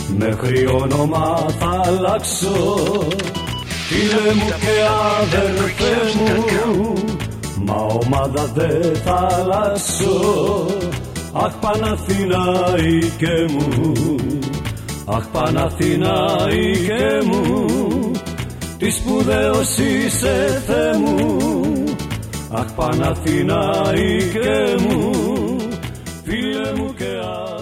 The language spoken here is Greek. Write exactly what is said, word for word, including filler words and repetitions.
μέχρι όνομα θα αλλάξω, φίλε μου και αδερφέ μου, μα ομάδα δεν θα αλλάξω. Αχ Παναθηναϊκέ μου, αχ Παναθηναϊκέ μου, τι σπουδαίος είσαι Θεέ μου. Αχ Παναθηναϊκέ μου, φίλε μου και